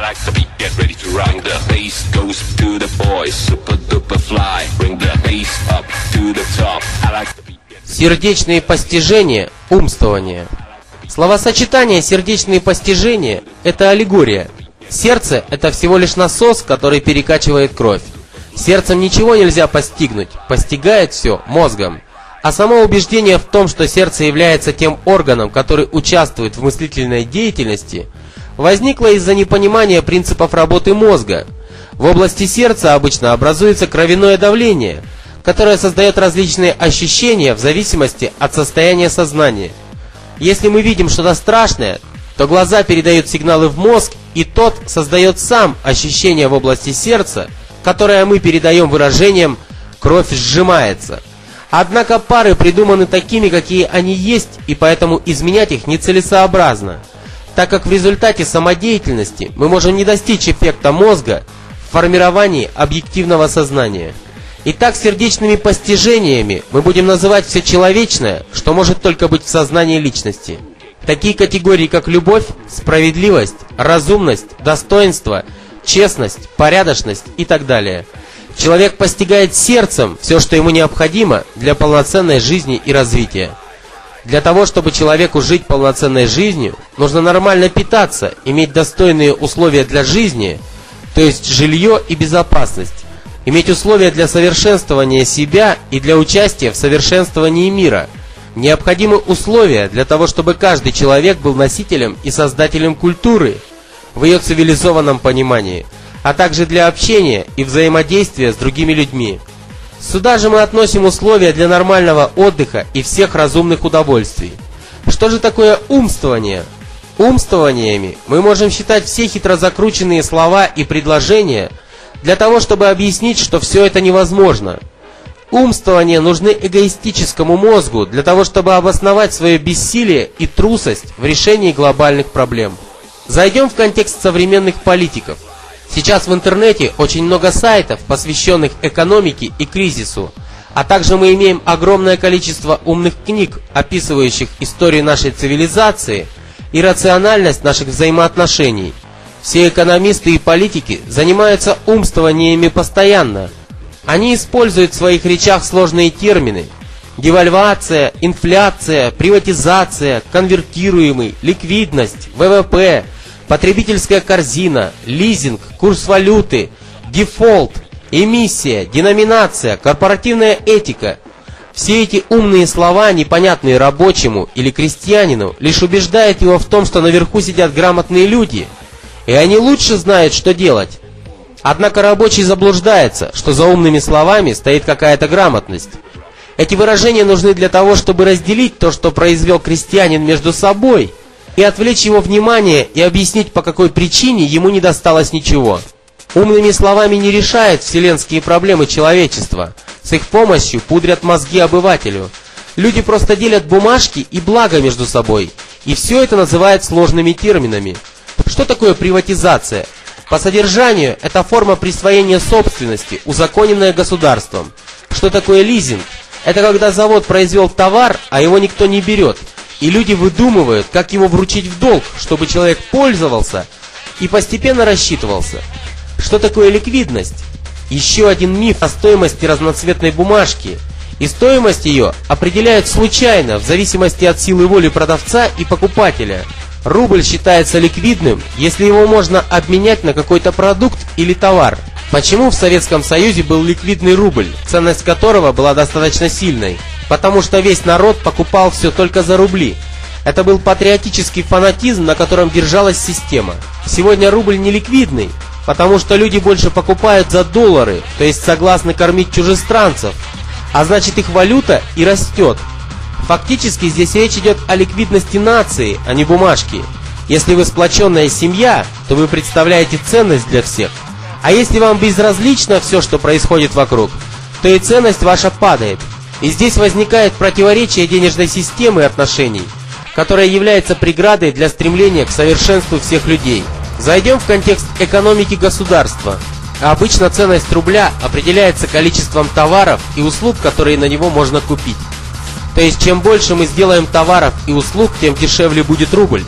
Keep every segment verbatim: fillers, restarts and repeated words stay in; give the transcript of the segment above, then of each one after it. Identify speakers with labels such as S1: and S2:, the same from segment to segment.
S1: Сердечные постижения, умствование. Словосочетание «сердечные постижения» — это аллегория. Сердце — это всего лишь насос, который перекачивает кровь. Сердцем ничего нельзя постигнуть, постигает все мозгом. А само убеждение в том, что сердце является тем органом, который участвует в мыслительной деятельности, возникло из-за непонимания принципов работы мозга. В области сердца обычно образуется кровяное давление, которое создает различные ощущения в зависимости от состояния сознания. Если мы видим что-то страшное, то глаза передают сигналы в мозг, и тот создает сам ощущение в области сердца, которое мы передаем выражением «кровь сжимается». Однако пары придуманы такими, какие они есть, и поэтому изменять их нецелесообразно, так как в результате самодеятельности мы можем не достичь эффекта мозга в формировании объективного сознания. Итак, сердечными постижениями мы будем называть все человечное, что может только быть в сознании личности. Такие категории, как любовь, справедливость, разумность, достоинство, честность, порядочность и так далее. Человек постигает сердцем все, что ему необходимо для полноценной жизни и развития. Для того, чтобы человеку жить полноценной жизнью, нужно нормально питаться, иметь достойные условия для жизни, то есть жилье и безопасность, иметь условия для совершенствования себя и для участия в совершенствовании мира. Необходимы условия для того, чтобы каждый человек был носителем и создателем культуры в ее цивилизованном понимании, а также для общения и взаимодействия с другими людьми. Сюда же мы относим условия для нормального отдыха и всех разумных удовольствий. Что же такое умствование? Умствованиями мы можем считать все хитро закрученные слова и предложения для того, чтобы объяснить, что все это невозможно. Умствования нужны эгоистическому мозгу для того, чтобы обосновать свое бессилие и трусость в решении глобальных проблем. Зайдем в контекст современных политиков. Сейчас в интернете очень много сайтов, посвященных экономике и кризису, а также мы имеем огромное количество умных книг, описывающих историю нашей цивилизации и рациональность наших взаимоотношений. Все экономисты и политики занимаются умствованиями постоянно. Они используют в своих речах сложные термины: девальвация, инфляция, приватизация, конвертируемый, ликвидность, вэ вэ пэ, потребительская корзина, лизинг, курс валюты, дефолт, эмиссия, деноминация, корпоративная этика. Все эти умные слова, непонятные рабочему или крестьянину, лишь убеждают его в том, что наверху сидят грамотные люди, и они лучше знают, что делать. Однако рабочий заблуждается, что за умными словами стоит какая-то грамотность. Эти выражения нужны для того, чтобы разделить то, что произвел крестьянин, между собой, и отвлечь его внимание и объяснить, по какой причине ему не досталось ничего. Умными словами не решают вселенские проблемы человечества. С их помощью пудрят мозги обывателю. Люди просто делят бумажки и блага между собой, и все это называют сложными терминами. Что такое приватизация? По содержанию это форма присвоения собственности, узаконенная государством. Что такое лизинг? Это когда завод произвел товар, а его никто не берет, и люди выдумывают, как его вручить в долг, чтобы человек пользовался и постепенно рассчитывался. Что такое ликвидность? Еще один миф о стоимости разноцветной бумажки. И стоимость ее определяют случайно, в зависимости от силы воли продавца и покупателя. Рубль считается ликвидным, если его можно обменять на какой-то продукт или товар. Почему в Советском Союзе был ликвидный рубль, ценность которого была достаточно сильной? Потому что весь народ покупал все только за рубли. Это был патриотический фанатизм, на котором держалась система. Сегодня рубль не ликвидный, потому что люди больше покупают за доллары, то есть согласны кормить чужестранцев, а значит их валюта и растет. Фактически здесь речь идет о ликвидности нации, а не бумажки. Если вы сплоченная семья, то вы представляете ценность для всех. А если вам безразлично все, что происходит вокруг, то и ценность ваша падает. И здесь возникает противоречие денежной системы и отношений, которая является преградой для стремления к совершенству всех людей. Зайдем в контекст экономики государства. Обычно ценность рубля определяется количеством товаров и услуг, которые на него можно купить. То есть, чем больше мы сделаем товаров и услуг, тем дешевле будет рубль.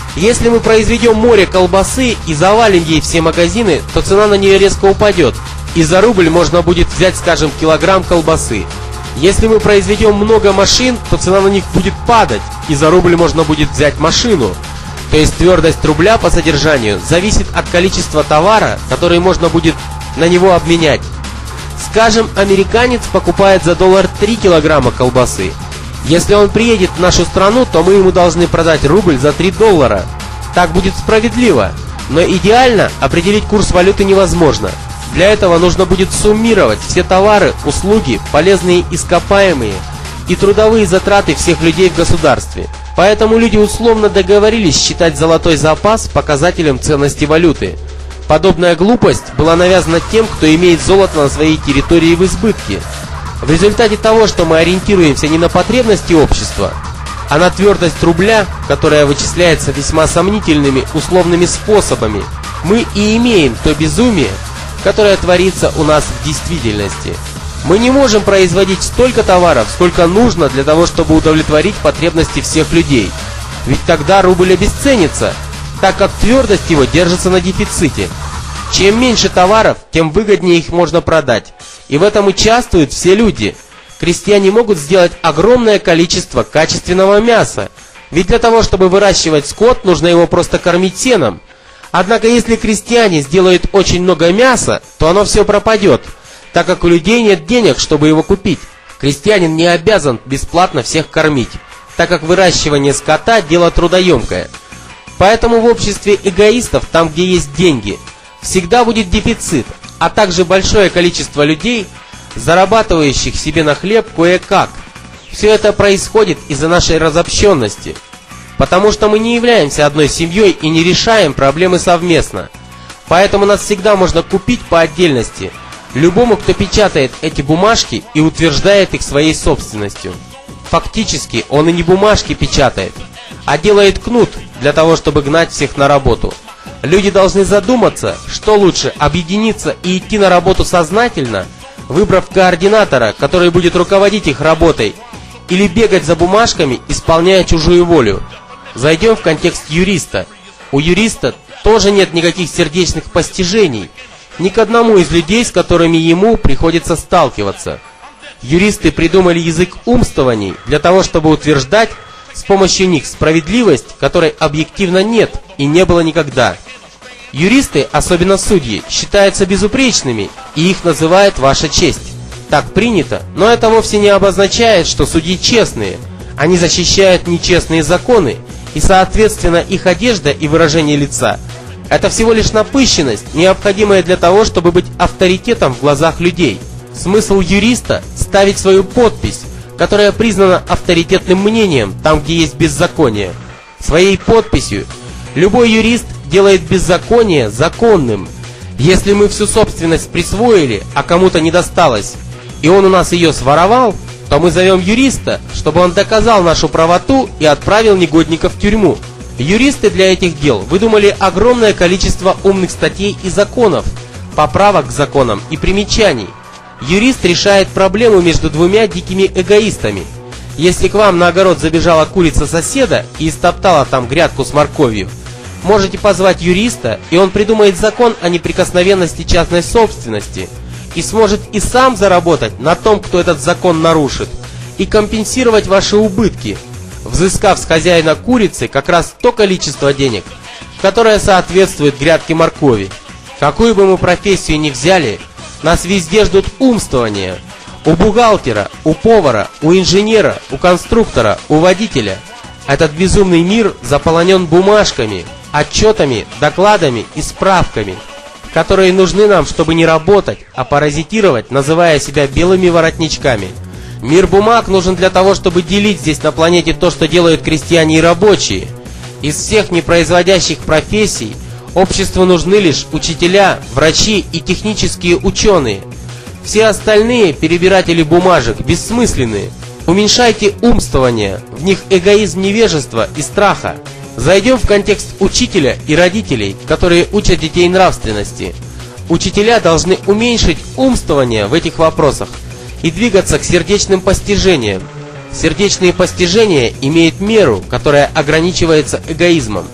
S1: Если мы произведем море колбасы и завалим ей все магазины, то цена на нее резко упадет, и за рубль можно будет взять, скажем, килограмм колбасы. Если мы произведем много машин, то цена на них будет падать, и за рубль можно будет взять машину. То есть твердость рубля по содержанию зависит от количества товара, который можно будет на него обменять. Скажем, американец покупает за доллар три килограмма колбасы. Если он приедет в нашу страну, то мы ему должны продать рубль за три доллара. Так будет справедливо. Но идеально определить курс валюты невозможно. Для этого нужно будет суммировать все товары, услуги, полезные ископаемые и трудовые затраты всех людей в государстве. Поэтому люди условно договорились считать золотой запас показателем ценности валюты. Подобная глупость была навязана тем, кто имеет золото на своей территории в избытке. В результате того, что мы ориентируемся не на потребности общества, а на твердость рубля, которая вычисляется весьма сомнительными условными способами, мы и имеем то безумие, которое творится у нас в действительности. Мы не можем производить столько товаров, сколько нужно для того, чтобы удовлетворить потребности всех людей. Ведь тогда рубль обесценится, так как твердость его держится на дефиците. Чем меньше товаров, тем выгоднее их можно продать. И в этом участвуют все люди. Крестьяне могут сделать огромное количество качественного мяса. Ведь для того, чтобы выращивать скот, нужно его просто кормить сеном. Однако, если крестьяне сделают очень много мяса, то оно все пропадет, так как у людей нет денег, чтобы его купить. Крестьянин не обязан бесплатно всех кормить, так как выращивание скота – дело трудоемкое. Поэтому в обществе эгоистов, там, где есть деньги, всегда будет дефицит, а также большое количество людей, зарабатывающих себе на хлеб кое-как. Все это происходит из-за нашей разобщенности, потому что мы не являемся одной семьей и не решаем проблемы совместно. Поэтому нас всегда можно купить по отдельности, любому, кто печатает эти бумажки и утверждает их своей собственностью. Фактически он и не бумажки печатает, а делает кнут для того, чтобы гнать всех на работу. Люди должны задуматься, что лучше: объединиться и идти на работу сознательно, выбрав координатора, который будет руководить их работой, или бегать за бумажками, исполняя чужую волю. Зайдем в контекст юриста. У юриста тоже нет никаких сердечных постижений ни к одному из людей, с которыми ему приходится сталкиваться. Юристы придумали язык умствований для того, чтобы утверждать с помощью них справедливость, которой объективно нет и не было никогда. Юристы, особенно судьи, считаются безупречными, и их называют «Ваша честь». Так принято, но это вовсе не обозначает, что судьи честные. Они защищают нечестные законы, и, соответственно, их одежда и выражение лица – это всего лишь напыщенность, необходимая для того, чтобы быть авторитетом в глазах людей. Смысл юриста – ставить свою подпись, которая признана авторитетным мнением там, где есть беззаконие. Своей подписью любой юрист делает беззаконие законным. Если мы всю собственность присвоили, а кому-то не досталось, и он у нас ее своровал, то мы зовем юриста, чтобы он доказал нашу правоту и отправил негодника в тюрьму. Юристы для этих дел выдумали огромное количество умных статей и законов, поправок к законам и примечаний. Юрист решает проблему между двумя дикими эгоистами. Если к вам на огород забежала курица соседа и истоптала там грядку с морковью, можете позвать юриста, и он придумает закон о неприкосновенности частной собственности и сможет и сам заработать на том, кто этот закон нарушит, и компенсировать ваши убытки, взыскав с хозяина курицы как раз то количество денег, которое соответствует грядке моркови. Какую бы мы профессию ни взяли, нас везде ждут умствования. У бухгалтера, у повара, у инженера, у конструктора, у водителя. Этот безумный мир заполонен бумажками, отчетами, докладами и справками, которые нужны нам, чтобы не работать, а паразитировать, называя себя белыми воротничками. Мир бумаг нужен для того, чтобы делить здесь на планете то, что делают крестьяне и рабочие. Из всех непроизводящих профессий обществу нужны лишь учителя, врачи и технические ученые. Все остальные перебиратели бумажек бессмысленные. Уменьшайте умствования, в них эгоизм невежества и страха. Зайдем в контекст учителя и родителей, которые учат детей нравственности. Учителя должны уменьшить умствования в этих вопросах и двигаться к сердечным постижениям. Сердечные постижения имеют меру, которая ограничивается эгоизмом.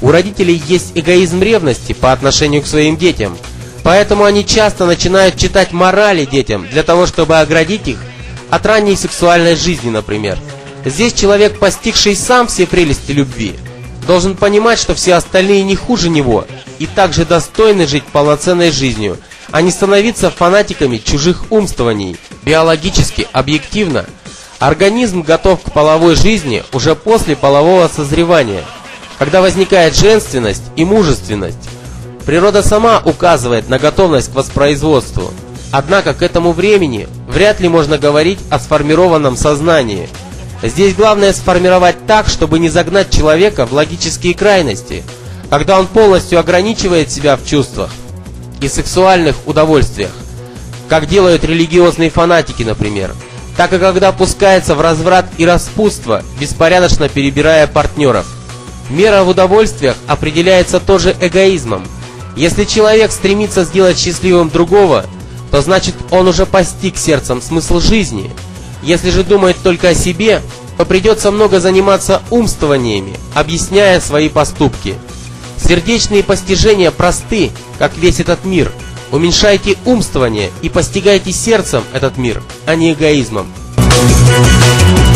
S1: У родителей есть эгоизм ревности по отношению к своим детям, поэтому они часто начинают читать морали детям для того, чтобы оградить их от ранней сексуальной жизни, например. Здесь человек, постигший сам все прелести любви, должен понимать, что все остальные не хуже него и также достойны жить полноценной жизнью, а не становиться фанатиками чужих умствований. Биологически, объективно, организм готов к половой жизни уже после полового созревания, когда возникает женственность и мужественность. Природа сама указывает на готовность к воспроизводству. Однако к этому времени вряд ли можно говорить о сформированном сознании. Здесь главное сформировать так, чтобы не загнать человека в логические крайности, когда он полностью ограничивает себя в чувствах и сексуальных удовольствиях, как делают религиозные фанатики, например, так и когда пускается в разврат и распутство, беспорядочно перебирая партнеров. Мера в удовольствиях определяется тоже эгоизмом. Если человек стремится сделать счастливым другого, то значит он уже постиг сердцем смысл жизни. Если же думает только о себе, то придется много заниматься умствованиями, объясняя свои поступки. Сердечные постижения просты, как весь этот мир. Уменьшайте умствование и постигайте сердцем этот мир, а не эгоизмом.